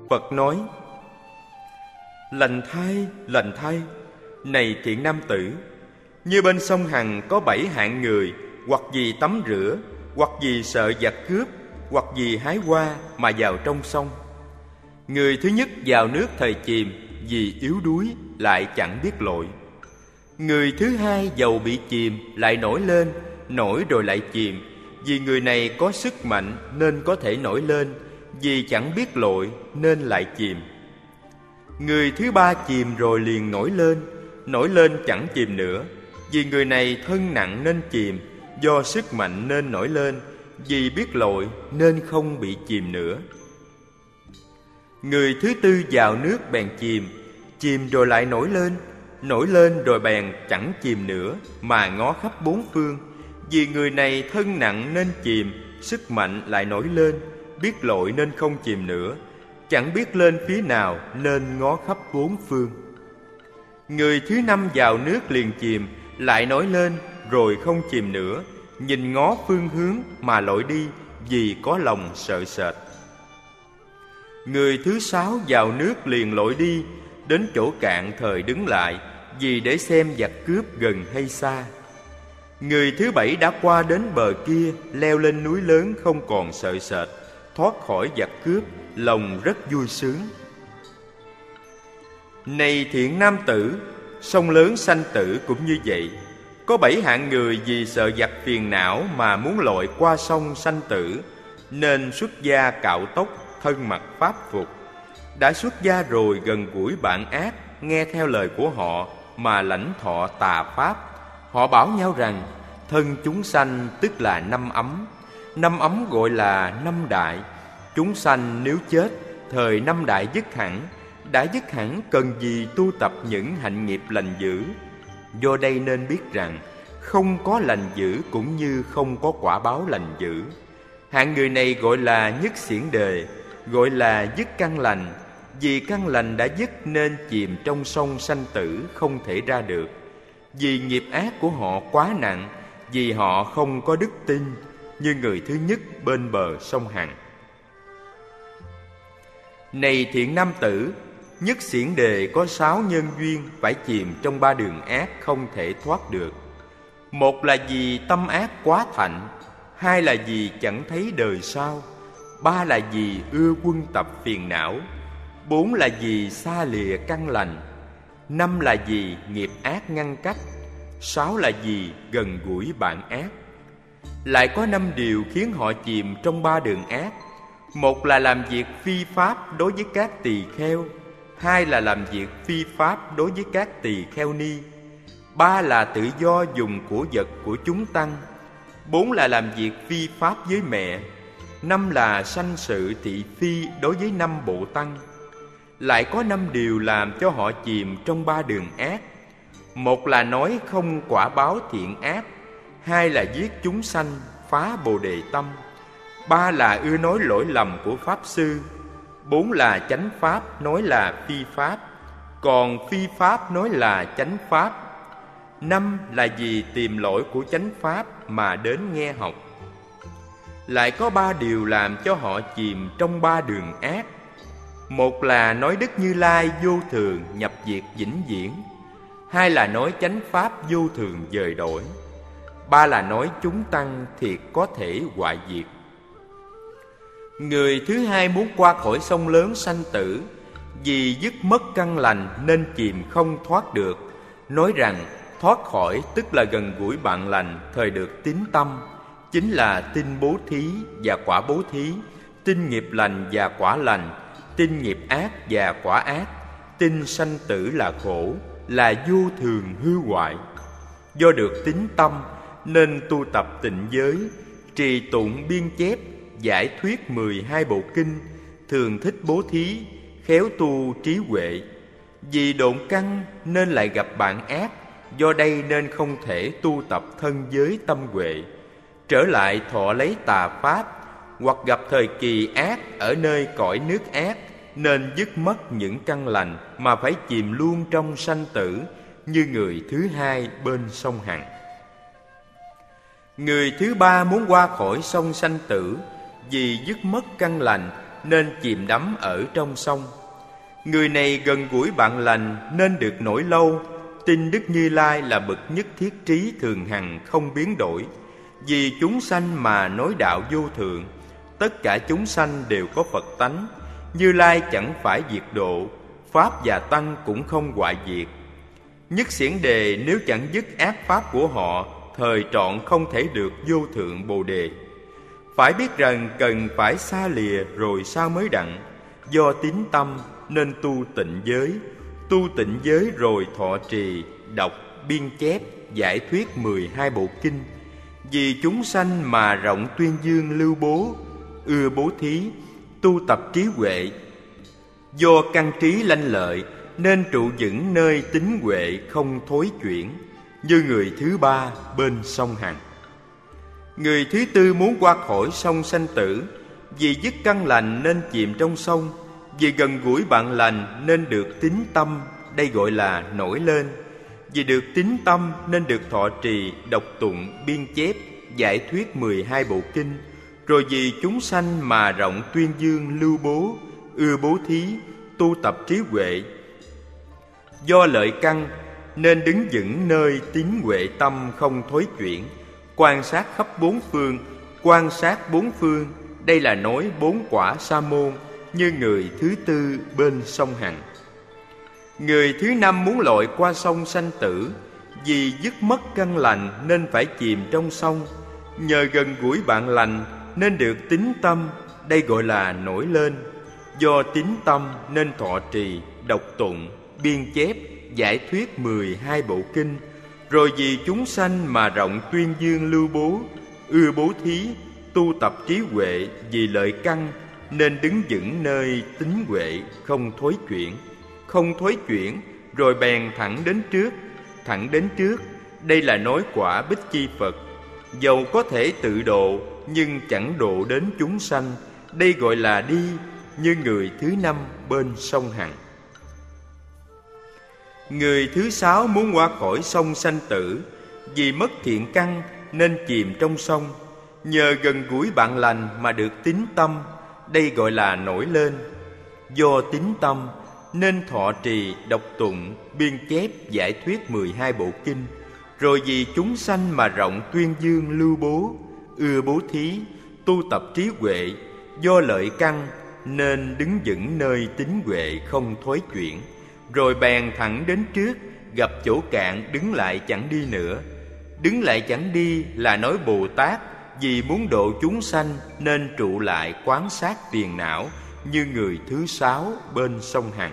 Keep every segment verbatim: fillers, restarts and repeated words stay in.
Phật nói: lành thay, lành thay, này thiện nam tử, như bên sông Hằng có bảy hạng người, hoặc vì tắm rửa, hoặc vì sợ giặc cướp, hoặc vì hái hoa mà vào trong sông. Người thứ nhất vào nước thời chìm, vì yếu đuối lại chẳng biết lội. Người thứ hai dầu bị chìm lại nổi lên, nổi rồi lại chìm, vì người này có sức mạnh nên có thể nổi lên, vì chẳng biết lội nên lại chìm. Người thứ ba chìm rồi liền nổi lên, nổi lên chẳng chìm nữa, vì người này thân nặng nên chìm, do sức mạnh nên nổi lên, vì biết lội nên không bị chìm nữa. Người thứ tư vào nước bèn chìm, chìm rồi lại nổi lên, nổi lên rồi bèn chẳng chìm nữa, mà ngó khắp bốn phương, vì người này thân nặng nên chìm, sức mạnh lại nổi lên, biết lội nên không chìm nữa, chẳng biết lên phía nào nên ngó khắp bốn phương. Người thứ năm vào nước liền chìm, lại nổi lên rồi không chìm nữa, nhìn ngó phương hướng mà lội đi, vì có lòng sợ sệt. Người thứ sáu vào nước liền lội đi, đến chỗ cạn thời đứng lại, vì để xem giặc cướp gần hay xa. Người thứ bảy đã qua đến bờ kia, leo lên núi lớn không còn sợ sệt, thoát khỏi giặc cướp, lòng rất vui sướng. Này thiện nam tử, sông lớn sanh tử cũng như vậy. Có bảy hạng người vì sợ giặc phiền não mà muốn lội qua sông sanh tử, nên xuất gia cạo tóc, thân mặc pháp phục. Đã xuất gia rồi gần gũi bạn ác, nghe theo lời của họ mà lãnh thọ tà pháp. Họ bảo nhau rằng thân chúng sanh tức là năm ấm, năm ấm gọi là năm đại. Chúng sanh nếu chết, thời năm đại dứt hẳn, đã dứt hẳn cần gì tu tập những hạnh nghiệp lành dữ. Do đây nên biết rằng không có lành dữ cũng như không có quả báo lành dữ. Hạng người này gọi là nhất xiển đề, gọi là dứt căn lành. Vì căn lành đã dứt nên chìm trong sông sanh tử không thể ra được. Vì nghiệp ác của họ quá nặng, vì họ không có đức tin, như người thứ nhất bên bờ sông Hằng. Này thiện nam tử, nhất xiển đề có sáu nhân duyên phải chìm trong ba đường ác không thể thoát được. Một là vì tâm ác quá thạnh, hai là vì chẳng thấy đời sau, ba là vì ưa quân tập phiền não, bốn là vì xa lìa căn lành, năm là vì nghiệp ác ngăn cách, sáu là vì gần gũi bạn ác. Lại có năm điều khiến họ chìm trong ba đường ác. Một là làm việc phi pháp đối với các tỳ kheo, hai là làm việc phi pháp đối với các tỳ kheo ni, ba là tự do dùng của vật của chúng tăng, bốn là làm việc phi pháp với mẹ, năm là sanh sự thị phi đối với năm bộ tăng. Lại có năm điều làm cho họ chìm trong ba đường ác. Một là nói không quả báo thiện ác, hai là giết chúng sanh, phá bồ đề tâm, ba là ưa nói lỗi lầm của pháp sư, bốn là chánh pháp nói là phi pháp, còn phi pháp nói là chánh pháp, năm là vì tìm lỗi của chánh pháp mà đến nghe học. Lại có ba điều làm cho họ chìm trong ba đường ác. Một là nói Đức Như Lai vô thường nhập diệt vĩnh viễn, hai là nói chánh pháp vô thường dời đổi, ba là nói chúng tăng thiệt có thể hoại diệt. Người thứ hai muốn qua khỏi sông lớn sanh tử, vì dứt mất căn lành nên chìm không thoát được, nói rằng thoát khỏi tức là gần gũi bạn lành, thời được tín tâm, chính là tin bố thí và quả bố thí, tin nghiệp lành và quả lành, tin nghiệp ác và quả ác, tin sanh tử là khổ, là vô thường hư hoại. Do được tín tâm nên tu tập tịnh giới, trì tụng biên chép, giải thuyết mười hai bộ kinh, thường thích bố thí, khéo tu trí huệ. Vì độn căn nên lại gặp bạn ác, do đây nên không thể tu tập thân giới tâm huệ. Trở lại thọ lấy tà pháp, hoặc gặp thời kỳ ác ở nơi cõi nước ác, nên dứt mất những căn lành mà phải chìm luôn trong sanh tử, như người thứ hai bên sông Hằng. Người thứ ba muốn qua khỏi sông sanh tử, vì dứt mất căn lành nên chìm đắm ở trong sông. Người này gần gũi bạn lành nên được nổi lâu, tin Đức Như Lai là bậc nhất thiết trí thường hằng không biến đổi. Vì chúng sanh mà nói đạo vô thượng, tất cả chúng sanh đều có Phật tánh. Như Lai chẳng phải diệt độ, Pháp và Tăng cũng không hoại diệt. Nhất Xiển Đề nếu chẳng dứt ác pháp của họ, thời trọn không thể được vô thượng Bồ Đề. Phải biết rằng cần phải xa lìa rồi sao mới đặng. Do tín tâm nên tu tịnh giới, tu tịnh giới rồi thọ trì, đọc, biên chép, giải thuyết mười hai bộ kinh. Vì chúng sanh mà rộng tuyên dương lưu bố, ưa bố thí, tu tập trí huệ. Do căn trí lanh lợi nên trụ vững nơi tín huệ không thối chuyển, như người thứ ba bên sông Hằng. Người thứ tư muốn qua khỏi sông sanh tử, vì dứt căn lành nên chìm trong sông, vì gần gũi bạn lành nên được tín tâm, đây gọi là nổi lên. Vì được tín tâm nên được thọ trì, đọc tụng, biên chép, giải thuyết mười hai bộ kinh. Rồi vì chúng sanh mà rộng tuyên dương lưu bố, ưa bố thí, tu tập trí huệ. Do lợi căn nên đứng vững nơi tín huệ tâm không thối chuyển, quan sát khắp bốn phương. Quan sát bốn phương, đây là nói bốn quả sa môn, như người thứ tư bên sông Hằng. Người thứ năm muốn lội qua sông sanh tử, vì dứt mất căn lành nên phải chìm trong sông. Nhờ gần gũi bạn lành nên được tín tâm, đây gọi là nổi lên. Do tín tâm nên thọ trì, đọc tụng, biên chép, giải thuyết mười hai bộ kinh. Rồi vì chúng sanh mà rộng tuyên dương lưu bố, ưa bố thí, tu tập trí huệ. Vì lợi căn nên đứng vững nơi tín huệ không thối chuyển. Không thối chuyển rồi bèn thẳng đến trước. Thẳng đến trước, đây là nói quả Bích Chi Phật. Dầu có thể tự độ nhưng chẳng độ đến chúng sanh, đây gọi là đi, như người thứ năm bên sông Hằng. Người thứ sáu muốn qua khỏi sông sanh tử, vì mất thiện căn nên chìm trong sông. Nhờ gần gũi bạn lành mà được tín tâm, đây gọi là nổi lên. Do tín tâm nên thọ trì, đọc tụng, biên chép, giải thuyết mười hai bộ kinh. Rồi vì chúng sanh mà rộng tuyên dương lưu bố, ưa bố thí, tu tập trí huệ. Do lợi căn nên đứng vững nơi tín huệ không thối chuyển. Rồi bèn thẳng đến trước, gặp chỗ cạn đứng lại chẳng đi nữa. Đứng lại chẳng đi là nói Bồ Tát vì muốn độ chúng sanh nên trụ lại quán sát phiền não, như người thứ sáu bên sông Hằng.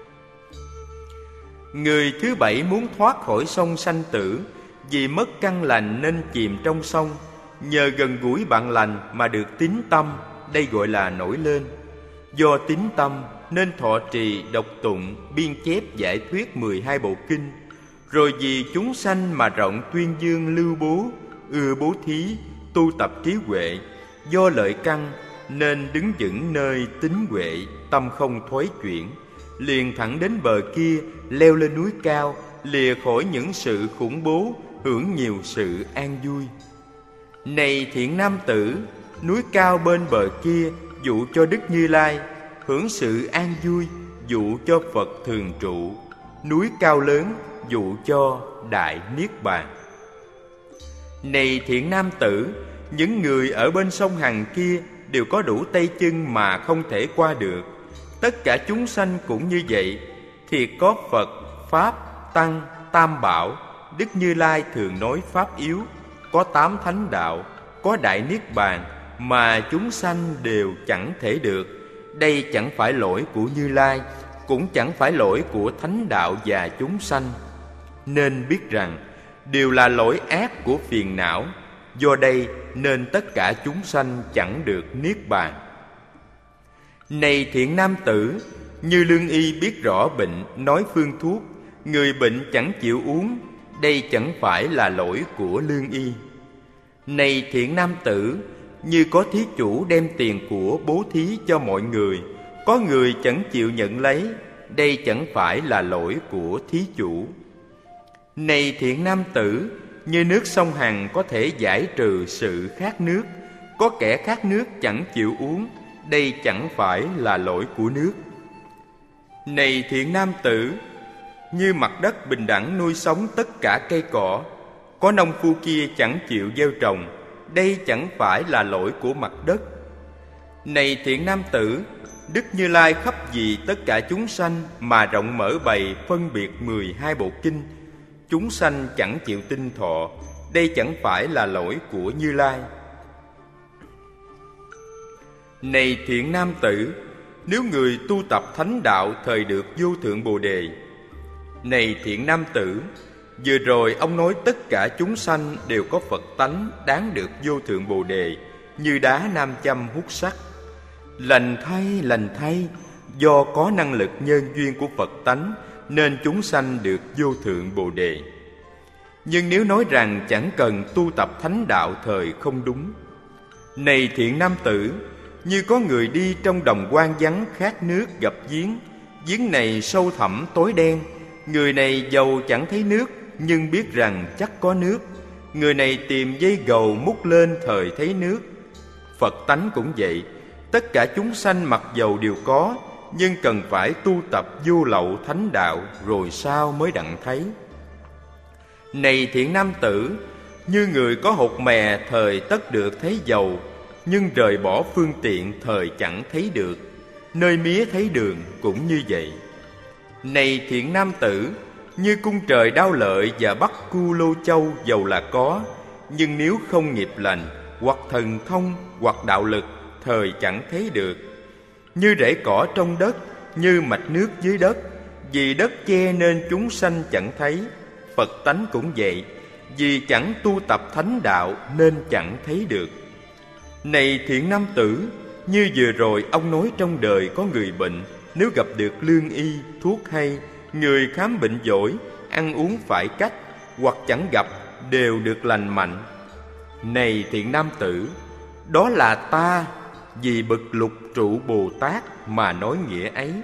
Người thứ bảy muốn thoát khỏi sông sanh tử, vì mất căn lành nên chìm trong sông. Nhờ gần gũi bạn lành mà được tín tâm, đây gọi là nổi lên. Do tín tâm nên thọ trì, đọc tụng, biên chép, giải thuyết mười hai bộ kinh. Rồi vì chúng sanh mà rộng tuyên dương lưu bố, ưa bố thí, tu tập trí huệ. Do lợi căn nên đứng vững nơi tín huệ, tâm không thối chuyển. Liền thẳng đến bờ kia, leo lên núi cao, lìa khỏi những sự khủng bố, hưởng nhiều sự an vui. Này thiện nam tử, núi cao bên bờ kia dụ cho Đức Như Lai, hưởng sự an vui dụ cho Phật thường trụ. Núi cao lớn dụ cho Đại Niết Bàn. Này thiện nam tử, những người ở bên sông Hằng kia đều có đủ tay chân mà không thể qua được. Tất cả chúng sanh cũng như vậy. Thiệt có Phật, Pháp, Tăng, Tam Bảo, Đức Như Lai thường nói Pháp yếu, có tám thánh đạo, có Đại Niết Bàn, mà chúng sanh đều chẳng thể được. Đây chẳng phải lỗi của Như Lai, cũng chẳng phải lỗi của thánh đạo và chúng sanh. Nên biết rằng đều là lỗi ác của phiền não. Do đây nên tất cả chúng sanh chẳng được Niết Bàn. Này thiện nam tử, như lương y biết rõ bệnh, nói phương thuốc, người bệnh chẳng chịu uống, đây chẳng phải là lỗi của lương y. Này thiện nam tử, như có thí chủ đem tiền của bố thí cho mọi người, có người chẳng chịu nhận lấy, đây chẳng phải là lỗi của thí chủ. Này thiện nam tử, như nước sông Hằng có thể giải trừ sự khát nước, có kẻ khát nước chẳng chịu uống, đây chẳng phải là lỗi của nước. Này thiện nam tử, như mặt đất bình đẳng nuôi sống tất cả cây cỏ, có nông phu kia chẳng chịu gieo trồng, đây chẳng phải là lỗi của mặt đất. Này thiện nam tử, Đức Như Lai khắp vì tất cả chúng sanh mà rộng mở bày phân biệt mười hai bộ kinh, chúng sanh chẳng chịu tinh thọ, đây chẳng phải là lỗi của Như Lai. Này thiện nam tử, nếu người tu tập thánh đạo thời được vô thượng bồ đề. Này thiện nam tử, vừa rồi ông nói tất cả chúng sanh đều có Phật tánh đáng được vô thượng bồ đề, như đá nam châm hút sắt. Lành thay, lành thay, do có năng lực nhân duyên của Phật tánh nên chúng sanh được vô thượng bồ đề. Nhưng nếu nói rằng chẳng cần tu tập thánh đạo thời không đúng. Này thiện nam tử, như có người đi trong đồng hoang vắng khát nước gặp giếng, giếng này sâu thẳm tối đen, người này dầu chẳng thấy nước nhưng biết rằng chắc có nước, người này tìm dây gầu múc lên thời thấy nước. Phật tánh cũng vậy, tất cả chúng sanh mặc dầu đều có, nhưng cần phải tu tập vô lậu thánh đạo rồi sau mới đặng thấy. Này thiện nam tử, như người có hột mè thời tất được thấy dầu, nhưng rời bỏ phương tiện thời chẳng thấy được, nơi mía thấy đường cũng như vậy. Này thiện nam tử, như cung trời Đao Lợi và Bắc Cu Lô Châu dầu là có, nhưng nếu không nghiệp lành, hoặc thần thông, hoặc đạo lực, thời chẳng thấy được. Như rễ cỏ trong đất, như mạch nước dưới đất, vì đất che nên chúng sanh chẳng thấy. Phật tánh cũng vậy, vì chẳng tu tập thánh đạo nên chẳng thấy được. Này thiện nam tử, như vừa rồi ông nói trong đời có người bệnh, nếu gặp được lương y, thuốc hay, người khám bệnh giỏi, ăn uống phải cách, hoặc chẳng gặp, đều được lành mạnh. Này thiện nam tử, đó là ta vì bậc lục trụ Bồ Tát mà nói nghĩa ấy.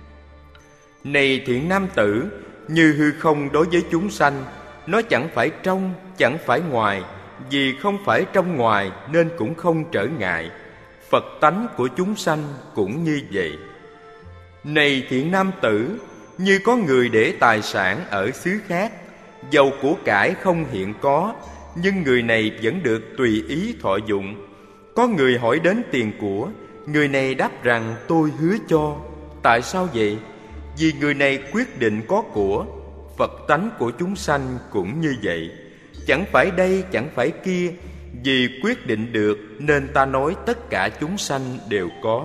Này thiện nam tử, như hư không đối với chúng sanh, nó chẳng phải trong, chẳng phải ngoài, vì không phải trong ngoài nên cũng không trở ngại. Phật tánh của chúng sanh cũng như vậy. Này thiện nam tử, như có người để tài sản ở xứ khác, dầu của cải không hiện có, nhưng người này vẫn được tùy ý thọ dụng. Có người hỏi đến tiền của, người này đáp rằng tôi hứa cho. Tại sao vậy? Vì người này quyết định có của. Phật tánh của chúng sanh cũng như vậy, chẳng phải đây chẳng phải kia, vì quyết định được nên ta nói tất cả chúng sanh đều có.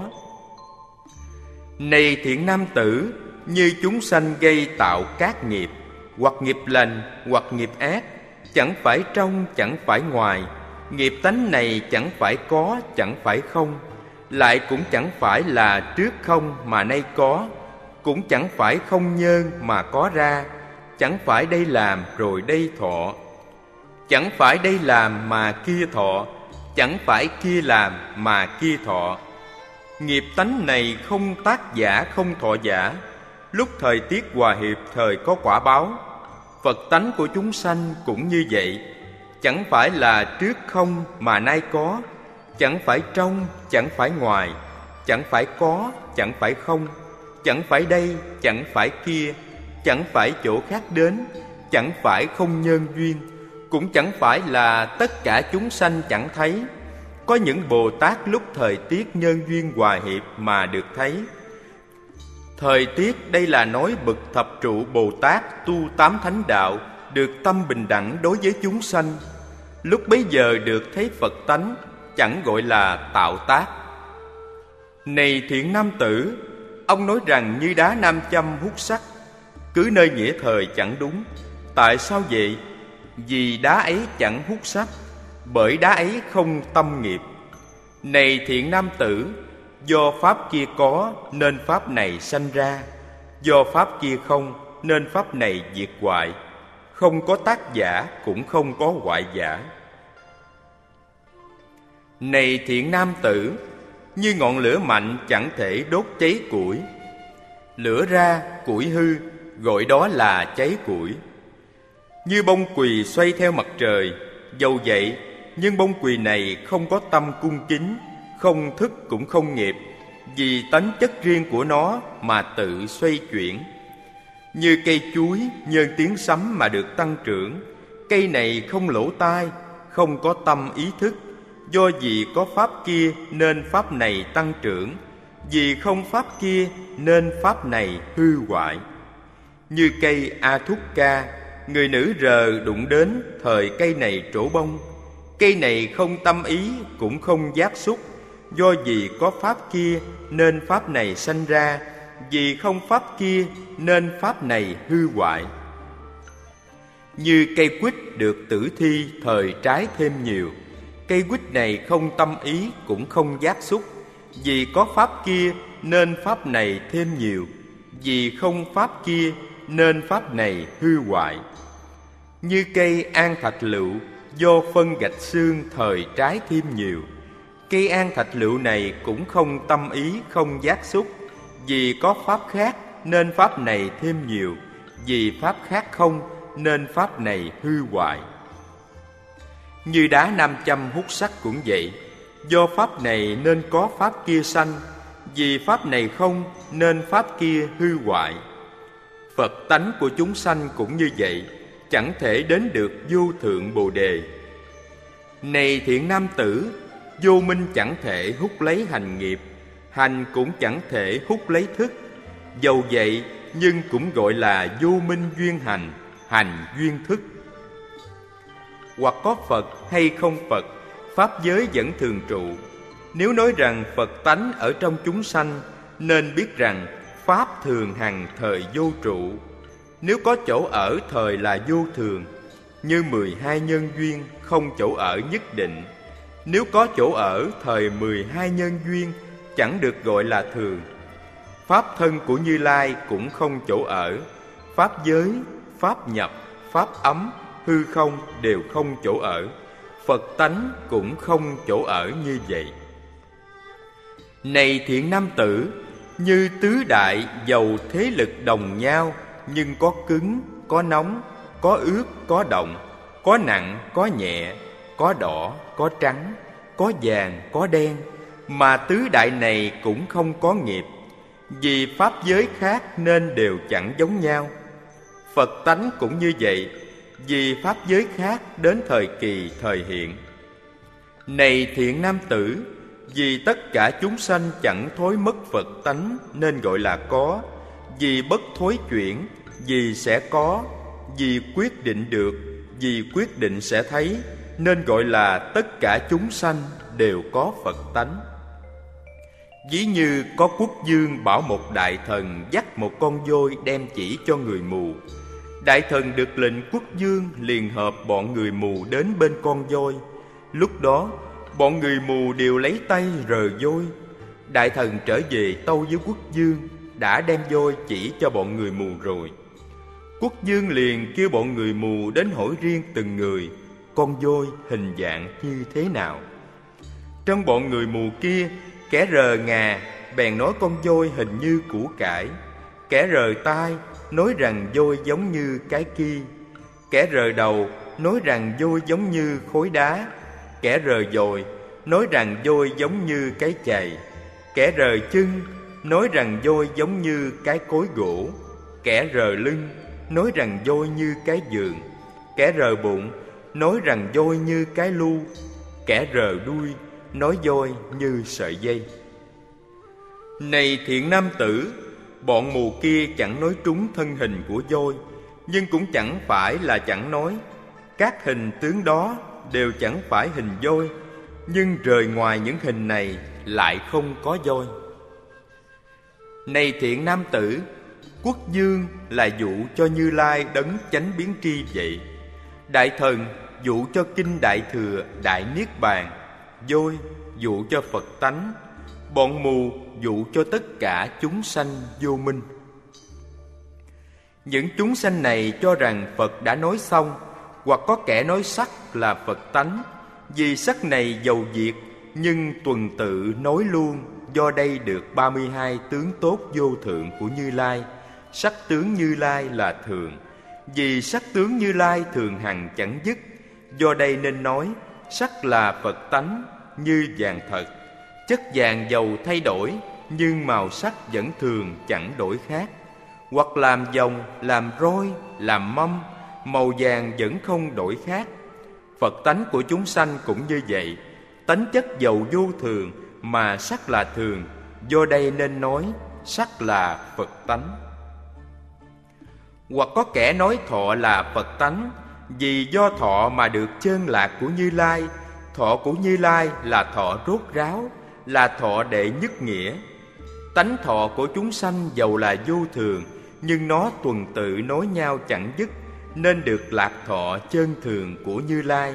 Này thiện nam tử, như chúng sanh gây tạo các nghiệp, hoặc nghiệp lành, hoặc nghiệp ác, chẳng phải trong, chẳng phải ngoài. Nghiệp tánh này chẳng phải có, chẳng phải không, lại cũng chẳng phải là trước không mà nay có, cũng chẳng phải không nhân mà có ra, chẳng phải đây làm rồi đây thọ, chẳng phải đây làm mà kia thọ, chẳng phải kia làm mà kia thọ. Nghiệp tánh này không tác giả không thọ giả, lúc thời tiết hòa hiệp thời có quả báo. Phật tánh của chúng sanh cũng như vậy, chẳng phải là trước không mà nay có, chẳng phải trong, chẳng phải ngoài, chẳng phải có, chẳng phải không, chẳng phải đây, chẳng phải kia, chẳng phải chỗ khác đến, chẳng phải không nhân duyên, cũng chẳng phải là tất cả chúng sanh chẳng thấy. Có những Bồ Tát lúc thời tiết nhân duyên hòa hiệp mà được thấy. Thời tiết đây là nói bậc thập trụ Bồ Tát tu tám thánh đạo, được tâm bình đẳng đối với chúng sanh. Lúc bấy giờ được thấy Phật tánh, chẳng gọi là tạo tác. Này thiện nam tử, ông nói rằng như đá nam châm hút sắt, cứ nơi nghĩa thời chẳng đúng. Tại sao vậy? Vì đá ấy chẳng hút sắt, bởi đá ấy không tâm nghiệp. Này thiện nam tử, do pháp kia có nên pháp này sanh ra, do pháp kia không nên pháp này diệt hoại. Không có tác giả cũng không có hoại giả. Này thiện nam tử, như ngọn lửa mạnh chẳng thể đốt cháy củi. Lửa ra, củi hư, gọi đó là cháy củi. Như bông quỳ xoay theo mặt trời, dầu vậy, nhưng bông quỳ này không có tâm cung kính, không thức cũng không nghiệp, vì tánh chất riêng của nó mà tự xoay chuyển. Như cây chuối nhân tiếng sấm mà được tăng trưởng, cây này không lỗ tai, không có tâm ý thức, do vì có pháp kia nên pháp này tăng trưởng, vì không pháp kia nên pháp này hư hoại. Như cây Athuca, người nữ rờ đụng đến, thời cây này trổ bông. Cây này không tâm ý cũng không giác xúc, do vì có pháp kia nên pháp này sanh ra, vì không pháp kia nên pháp này hư hoại. Như cây quýt được tử thi, thời trái thêm nhiều. Cây quýt này không tâm ý cũng không giác xúc, vì có pháp kia nên pháp này thêm nhiều, vì không pháp kia nên pháp này hư hoại. Như cây an thạch lựu, do phân gạch xương, thời trái thêm nhiều. Cây an thạch lựu này cũng không tâm ý không giác xúc, vì có pháp khác nên pháp này thêm nhiều, vì pháp khác không nên pháp này hư hoại. Như đá nam châm hút sắt cũng vậy, do pháp này nên có pháp kia sanh, vì pháp này không nên pháp kia hư hoại. Phật tánh của chúng sanh cũng như vậy, chẳng thể đến được vô thượng Bồ Đề. Này thiện nam tử, vô minh chẳng thể hút lấy hành nghiệp, hành cũng chẳng thể hút lấy thức. Dầu vậy nhưng cũng gọi là vô minh duyên hành, hành duyên thức. Hoặc có Phật hay không Phật, pháp giới vẫn thường trụ. Nếu nói rằng Phật tánh ở trong chúng sanh, nên biết rằng pháp thường hằng thời vô trụ. Nếu có chỗ ở thời là vô thường, như mười hai nhân duyên không chỗ ở nhất định. Nếu có chỗ ở thời mười hai nhân duyên, chẳng được gọi là thường. Pháp thân của Như Lai cũng không chỗ ở. Pháp giới, pháp nhập, pháp ấm, hư không đều không chỗ ở. Phật tánh cũng không chỗ ở như vậy. Này thiện nam tử, như tứ đại dầu thế lực đồng nhau, nhưng có cứng, có nóng, có ướt, có động, có nặng, có nhẹ, có đỏ, có trắng, có vàng, có đen, mà tứ đại này cũng không có nghiệp, vì pháp giới khác nên đều chẳng giống nhau. Phật tánh cũng như vậy, vì pháp giới khác đến thời kỳ thời hiện. Này thiện nam tử, vì tất cả chúng sanh chẳng thối mất Phật tánh nên gọi là có, vì bất thối chuyển, vì sẽ có, vì quyết định được, vì quyết định sẽ thấy, nên gọi là tất cả chúng sanh đều có Phật tánh. Ví như có quốc vương bảo một đại thần dắt một con voi đem chỉ cho người mù. Đại thần được lệnh, quốc vương liền hợp bọn người mù đến bên con voi. Lúc đó bọn người mù đều lấy tay rờ voi. Đại thần trở về tâu với quốc vương đã đem voi chỉ cho bọn người mù rồi. Quốc vương liền kêu bọn người mù đến hỏi riêng từng người con voi hình dạng như thế nào. Trong bọn người mù kia, kẻ rờ ngà bèn nói con voi hình như củ cải, kẻ rờ tai nói rằng voi giống như cái kia, kẻ rờ đầu nói rằng voi giống như khối đá, kẻ rờ dồi nói rằng voi giống như cái chày, kẻ rờ chân nói rằng voi giống như cái cối gỗ, kẻ rờ lưng nói rằng voi như cái giường, kẻ rờ bụng nói rằng voi như cái lu, kẻ rờ đuôi nói voi như sợi dây. Này thiện nam tử, bọn mù kia chẳng nói trúng thân hình của voi, nhưng cũng chẳng phải là chẳng nói. Các hình tướng đó đều chẳng phải hình voi, nhưng rời ngoài những hình này lại không có voi. Này thiện nam tử, quốc vương là dụ cho Như Lai đấng chánh biến tri vậy. Đại thần dụ cho kinh Đại Thừa Đại Niết Bàn, voi dụ cho Phật tánh, bọn mù dụ cho tất cả chúng sanh vô minh. Những chúng sanh này cho rằng Phật đã nói xong, hoặc có kẻ nói sắc là Phật tánh, vì sắc này dầu diệt, nhưng tuần tự nói luôn, do đây được ba mươi hai tướng tốt vô thượng của Như Lai. Sắc tướng Như Lai là thường, vì sắc tướng Như Lai thường hằng chẳng dứt, do đây nên nói sắc là Phật tánh như vàng thật. Chất vàng dầu thay đổi, nhưng màu sắc vẫn thường chẳng đổi khác. Hoặc làm vòng, làm roi, làm mâm, màu vàng vẫn không đổi khác. Phật tánh của chúng sanh cũng như vậy. Tánh chất dầu vô thường, mà sắc là thường. Do đây nên nói sắc là Phật tánh. Hoặc có kẻ nói thọ là Phật tánh, vì do thọ mà được chơn lạc của Như Lai. Thọ của Như Lai là thọ rốt ráo, là thọ đệ nhất nghĩa. Tánh thọ của chúng sanh dầu là vô thường, nhưng nó tuần tự nối nhau chẳng dứt, nên được lạc thọ chân thường của Như Lai.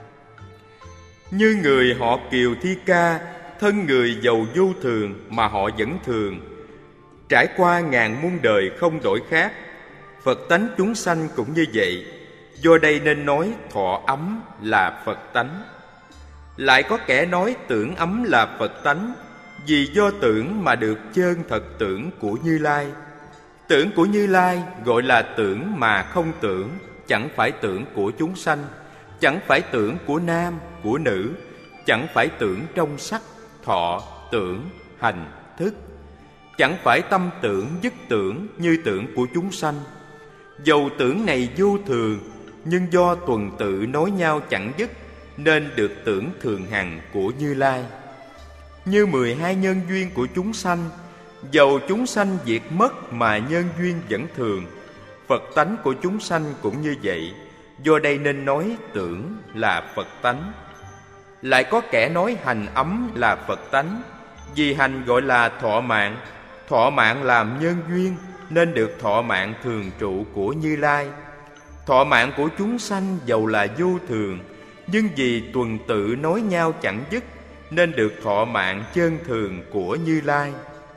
Như người họ Kiều Thi Ca, thân người dầu vô thường mà họ vẫn thường, trải qua ngàn muôn đời không đổi khác. Phật tánh chúng sanh cũng như vậy. Do đây nên nói thọ ấm là Phật tánh. Lại có kẻ nói tưởng ấm là Phật tánh, vì do tưởng mà được chân thật tưởng của Như Lai. Tưởng của Như Lai gọi là tưởng mà không tưởng, chẳng phải tưởng của chúng sanh, chẳng phải tưởng của nam, của nữ, chẳng phải tưởng trong sắc, thọ, tưởng, hành, thức, chẳng phải tâm tưởng dứt tưởng như tưởng của chúng sanh. Dầu tưởng này vô thường, nhưng do tuần tự nối nhau chẳng dứt, nên được tưởng thường hằng của Như Lai. Như mười hai nhân duyên của chúng sanh, dầu chúng sanh diệt mất mà nhân duyên vẫn thường. Phật tánh của chúng sanh cũng như vậy. Do đây nên nói tưởng là Phật tánh. Lại có kẻ nói hành ấm là Phật tánh, vì hành gọi là thọ mạng. Thọ mạng làm nhân duyên, nên được thọ mạng thường trụ của Như Lai. Thọ mạng của chúng sanh dầu là vô thường, nhưng vì tuần tự nối nhau chẳng dứt, nên được thọ mạng chân thường của Như Lai.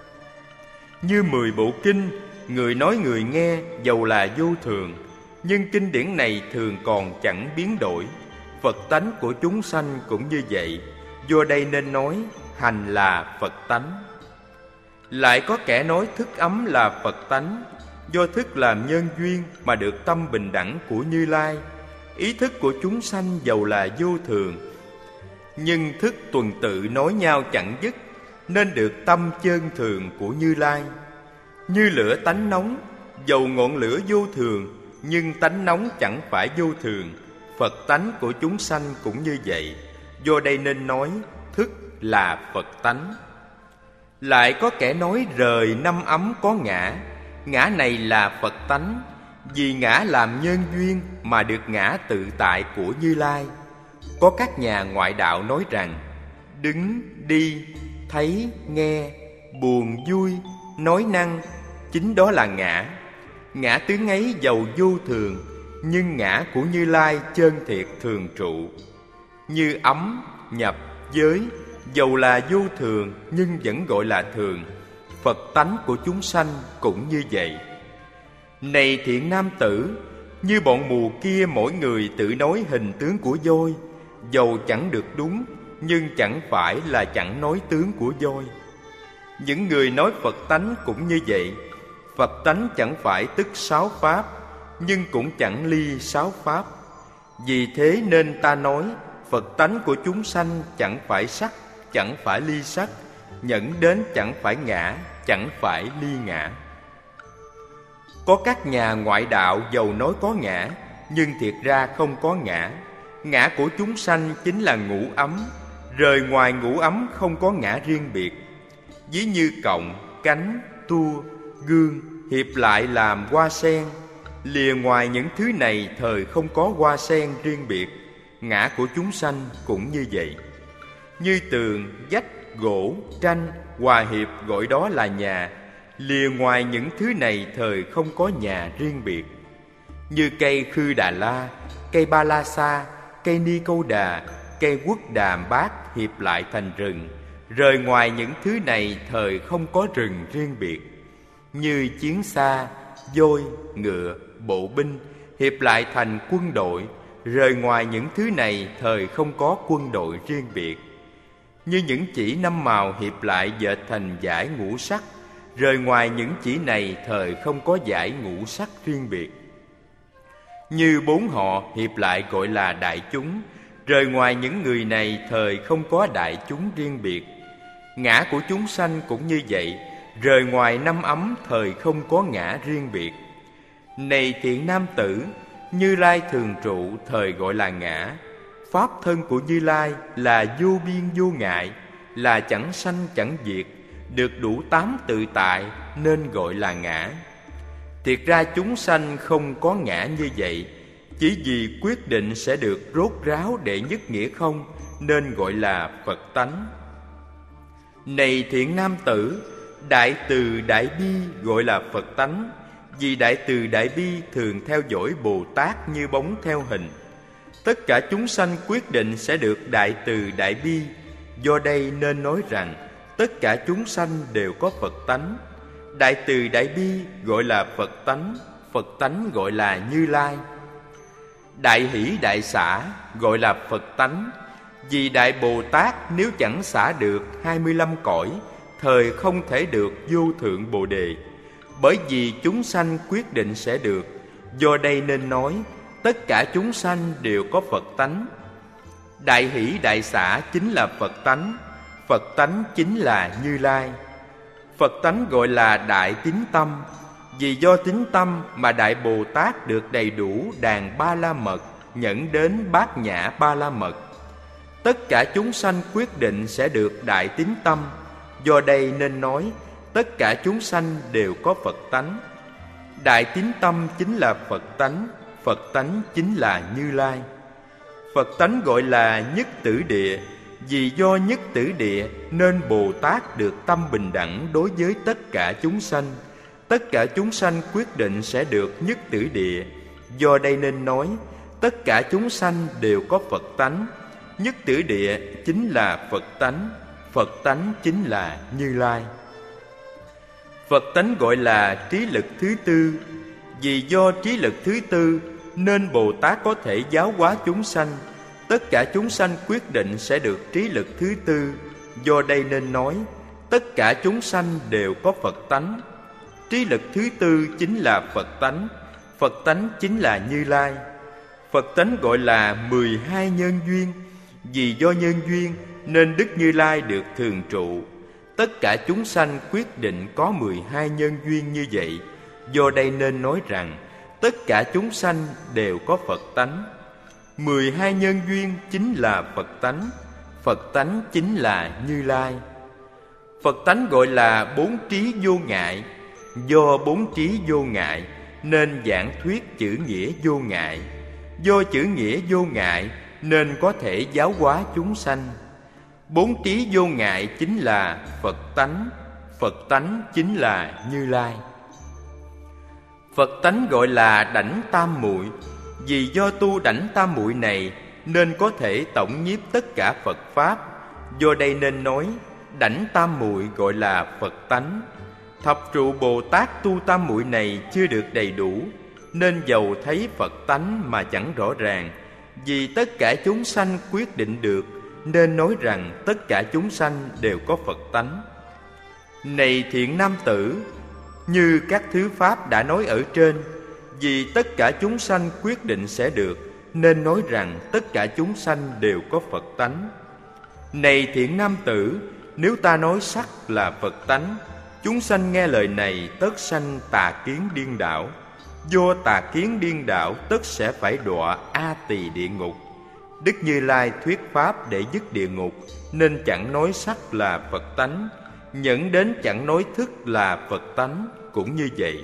Như mười bộ kinh, người nói người nghe dầu là vô thường, nhưng kinh điển này thường còn chẳng biến đổi. Phật tánh của chúng sanh cũng như vậy. Do đây nên nói hành là Phật tánh. Lại có kẻ nói thức ấm là Phật tánh, do thức làm nhân duyên mà được tâm bình đẳng của Như Lai. Ý thức của chúng sanh dầu là vô thường, nhưng thức tuần tự nối nhau chẳng dứt, nên được tâm chân thường của Như Lai. Như lửa tánh nóng, dầu ngọn lửa vô thường, nhưng tánh nóng chẳng phải vô thường. Phật tánh của chúng sanh cũng như vậy. Do đây nên nói thức là Phật tánh. Lại có kẻ nói rời năm ấm có ngã. Ngã này là Phật tánh, vì ngã làm nhân duyên mà được ngã tự tại của Như Lai. Có các nhà ngoại đạo nói rằng đứng, đi, thấy, nghe, buồn, vui, nói năng, chính đó là ngã. Ngã tướng ấy dầu vô thường, nhưng ngã của Như Lai chân thiệt thường trụ. Như ấm, nhập, giới, dầu là vô thường, nhưng vẫn gọi là thường. Phật tánh của chúng sanh cũng như vậy. Này thiện nam tử, như bọn mù kia mỗi người tự nói hình tướng của voi, dầu chẳng được đúng, nhưng chẳng phải là chẳng nói tướng của voi. Những người nói Phật tánh cũng như vậy. Phật tánh chẳng phải tức sáu pháp, nhưng cũng chẳng ly sáu pháp. Vì thế nên ta nói Phật tánh của chúng sanh chẳng phải sắc, chẳng phải ly sắc, nhẫn đến chẳng phải ngã, chẳng phải ly ngã. Có các nhà ngoại đạo dầu nói có ngã, nhưng thiệt ra không có ngã. Ngã của chúng sanh chính là ngũ ấm. Rời ngoài ngũ ấm không có ngã riêng biệt. Ví như cộng, cánh, tua, gương hiệp lại làm hoa sen. Lìa ngoài những thứ này thời không có hoa sen riêng biệt. Ngã của chúng sanh cũng như vậy. Như tường, vách, gỗ, tranh, hòa hiệp gọi đó là nhà. Lìa ngoài những thứ này thời không có nhà riêng biệt. Như cây Khư Đà La, cây Ba La Sa, cây Ni Câu Đà, cây Quốc Đàm Bát hiệp lại thành rừng. Rời ngoài những thứ này thời không có rừng riêng biệt. Như chiến xa, voi, ngựa, bộ binh hiệp lại thành quân đội. Rời ngoài những thứ này thời không có quân đội riêng biệt. Như những chỉ năm màu hiệp lại dệt thành dải ngũ sắc. Rời ngoài những chỉ này thời không có dải ngũ sắc riêng biệt. Như bốn họ hiệp lại gọi là đại chúng. Rời ngoài những người này thời không có đại chúng riêng biệt. Ngã của chúng sanh cũng như vậy, rời ngoài năm ấm thời không có ngã riêng biệt. Này thiện nam tử, Như Lai thường trụ thời gọi là ngã. Pháp thân của Như Lai là vô biên vô ngại, là chẳng sanh chẳng diệt, được đủ tám tự tại nên gọi là ngã. Thiệt ra chúng sanh không có ngã như vậy, chỉ vì quyết định sẽ được rốt ráo đệ nhất nghĩa không nên gọi là Phật tánh. Này thiện nam tử, đại từ đại bi gọi là Phật tánh, vì đại từ đại bi thường theo dõi Bồ Tát như bóng theo hình. Tất cả chúng sanh quyết định sẽ được đại từ đại bi, do đây nên nói rằng tất cả chúng sanh đều có Phật tánh. Đại từ đại bi gọi là Phật tánh, Phật tánh gọi là Như Lai. Đại hỷ đại xả gọi là Phật tánh, vì Đại Bồ Tát nếu chẳng xả được hai mươi lăm cõi, thời không thể được vô thượng Bồ Đề. Bởi vì chúng sanh quyết định sẽ được, do đây nên nói tất cả chúng sanh đều có Phật tánh. Đại hỷ đại xả chính là Phật tánh, Phật tánh chính là Như Lai. Phật tánh gọi là đại tín tâm, vì do tín tâm mà Đại Bồ Tát được đầy đủ đàn ba la mật, nhẫn đến bát nhã ba la mật. Tất cả chúng sanh quyết định sẽ được đại tín tâm, do đây nên nói tất cả chúng sanh đều có Phật tánh. Đại tín tâm chính là Phật tánh, Phật tánh chính là Như Lai. Phật tánh gọi là nhất tử địa, vì do nhất tử địa nên Bồ Tát được tâm bình đẳng đối với tất cả chúng sanh. Tất cả chúng sanh quyết định sẽ được nhất tử địa, do đây nên nói tất cả chúng sanh đều có Phật tánh. Nhất tử địa chính là Phật tánh, Phật tánh chính là Như Lai. Phật tánh gọi là trí lực thứ tư, vì do trí lực thứ tư nên Bồ Tát có thể giáo hóa chúng sanh. Tất cả chúng sanh quyết định sẽ được trí lực thứ tư, do đây nên nói tất cả chúng sanh đều có Phật tánh. Trí lực thứ tư chính là Phật tánh, Phật tánh chính là Như Lai. Phật tánh gọi là mười hai nhân duyên, vì do nhân duyên nên Đức Như Lai được thường trụ. Tất cả chúng sanh quyết định có mười hai nhân duyên như vậy, do đây nên nói rằng tất cả chúng sanh đều có Phật tánh. Mười hai nhân duyên chính là Phật tánh, Phật tánh chính là Như Lai. Phật tánh gọi là bốn trí vô ngại, do bốn trí vô ngại nên giảng thuyết chữ nghĩa vô ngại. Do chữ nghĩa vô ngại nên có thể giáo hóa chúng sanh. Bốn trí vô ngại chính là Phật tánh, Phật tánh chính là Như Lai. Phật tánh gọi là đảnh tam muội, vì do tu đảnh tam muội này nên có thể tổng nhiếp tất cả Phật pháp. Do đây nên nói đảnh tam muội gọi là Phật tánh. Thập trụ Bồ Tát tu tam muội này chưa được đầy đủ, nên dầu thấy Phật tánh mà chẳng rõ ràng. Vì tất cả chúng sanh quyết định được, nên nói rằng tất cả chúng sanh đều có Phật tánh. Này thiện nam tử, như các thứ pháp đã nói ở trên, vì tất cả chúng sanh quyết định sẽ được, nên nói rằng tất cả chúng sanh đều có Phật tánh. Này thiện nam tử, nếu ta nói sắc là Phật tánh, chúng sanh nghe lời này tất sanh tà kiến điên đảo. Do tà kiến điên đảo tất sẽ phải đọa A Tỳ địa ngục. Đức Như Lai thuyết pháp để dứt địa ngục, nên chẳng nói sắc là Phật tánh, nhẫn đến chẳng nói thức là Phật tánh cũng như vậy.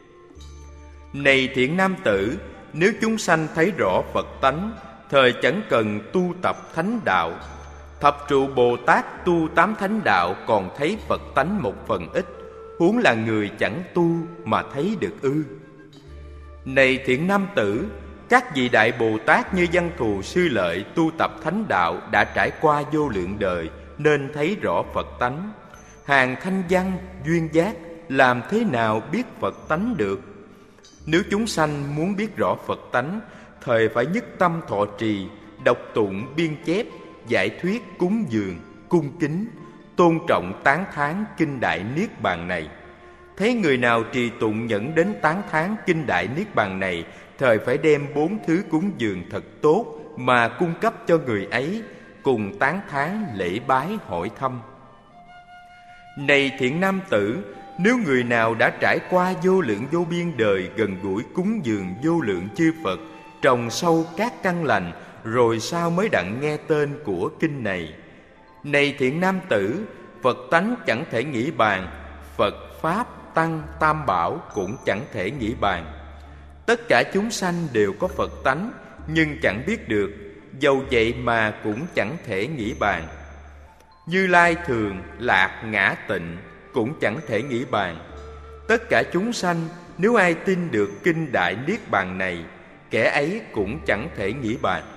Này thiện nam tử, nếu chúng sanh thấy rõ Phật tánh, thời chẳng cần tu tập thánh đạo. Thập trụ Bồ Tát tu tám thánh đạo còn thấy Phật tánh một phần ít, huống là người chẳng tu mà thấy được ư? Này thiện nam tử, các vị đại Bồ Tát như Văn Thù Sư Lợi tu tập thánh đạo đã trải qua vô lượng đời, nên thấy rõ Phật tánh. Hàng thanh văn, duyên giác làm thế nào biết Phật tánh được? Nếu chúng sanh muốn biết rõ Phật tánh, thời phải nhất tâm thọ trì, đọc tụng, biên chép, giải thuyết, cúng dường, cung kính, tôn trọng tán thán kinh Đại Niết Bàn này. Thấy người nào trì tụng nhẫn đến tán thán kinh Đại Niết Bàn này, thời phải đem bốn thứ cúng dường thật tốt mà cung cấp cho người ấy, cùng tán thán lễ bái hỏi thăm. Này thiện nam tử, nếu người nào đã trải qua vô lượng vô biên đời gần gũi cúng dường vô lượng chư Phật, trồng sâu các căn lành, rồi sao mới đặng nghe tên của kinh này? Này thiện nam tử, Phật tánh chẳng thể nghĩ bàn, Phật Pháp Tăng Tam Bảo cũng chẳng thể nghĩ bàn. Tất cả chúng sanh đều có Phật tánh, nhưng chẳng biết được, dầu vậy mà cũng chẳng thể nghĩ bàn. Như Lai thường, lạc, ngã, tịnh cũng chẳng thể nghĩ bàn. Tất cả chúng sanh, nếu ai tin được kinh Đại Niết Bàn này, kẻ ấy cũng chẳng thể nghĩ bàn.